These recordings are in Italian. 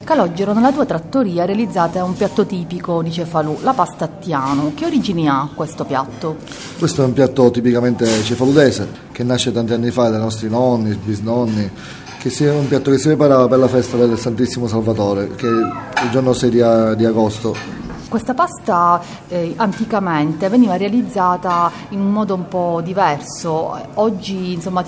Calogero, nella tua trattoria realizzate un piatto tipico di Cefalù, la pasta a Tiano. Che origini ha questo piatto? Questo è un piatto tipicamente cefaludese che nasce tanti anni fa dai nostri nonni, bisnonni, che è un piatto che si preparava per la festa del Santissimo Salvatore, che è il giorno 6 di agosto. Questa pasta anticamente veniva realizzata in un modo un po' diverso. Oggi insomma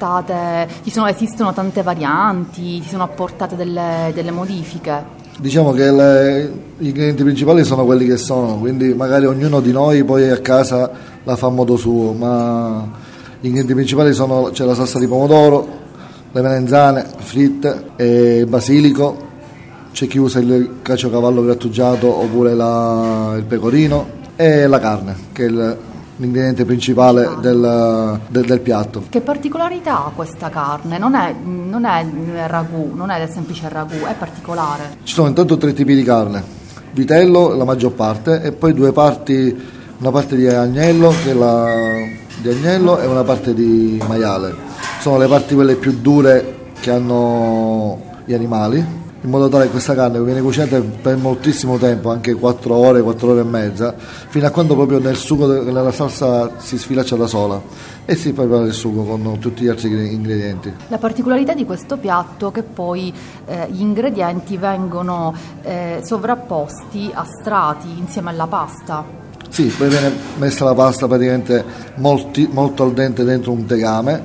esistono tante varianti, si sono apportate delle modifiche. Diciamo che gli ingredienti principali sono quelli che sono, quindi magari ognuno di noi poi a casa la fa a modo suo, ma gli ingredienti principali c'è la salsa di pomodoro, le melenzane fritte e il basilico. C'è chi usa il caciocavallo grattugiato oppure il pecorino e la carne, che è l'ingrediente principale del piatto. Che particolarità ha questa carne? Non è ragù, non è del semplice ragù, è particolare. Ci sono intanto 3 tipi di carne: vitello, la maggior parte, e poi 2 parti, una parte di agnello, di agnello, e una parte di maiale. Sono le parti quelle più dure che hanno gli animali, in modo tale che questa carne viene cucinata per moltissimo tempo, anche 4 ore, 4 ore e mezza, fino a quando proprio nel sugo, nella salsa si sfilaccia da sola e si prepara il sugo con tutti gli altri ingredienti. La particolarità di questo piatto è che poi gli ingredienti vengono sovrapposti a strati insieme alla pasta. Sì, poi viene messa la pasta praticamente molto al dente dentro un tegame,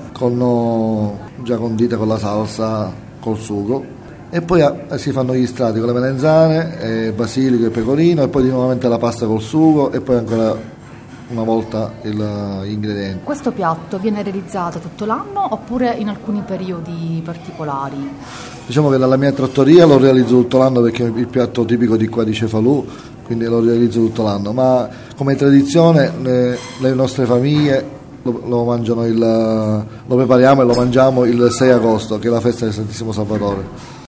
già condita con la salsa, col sugo. E poi si fanno gli strati con le melenzane, basilico e pecorino, e poi nuovamente la pasta col sugo e poi ancora una volta gli ingredienti. Questo piatto viene realizzato tutto l'anno oppure in alcuni periodi particolari? Diciamo che nella mia trattoria lo realizzo tutto l'anno perché è il piatto tipico di qua di Cefalù, quindi lo realizzo tutto l'anno, ma come tradizione le nostre famiglie lo prepariamo e lo mangiamo il 6 agosto, che è la festa del Santissimo Salvatore.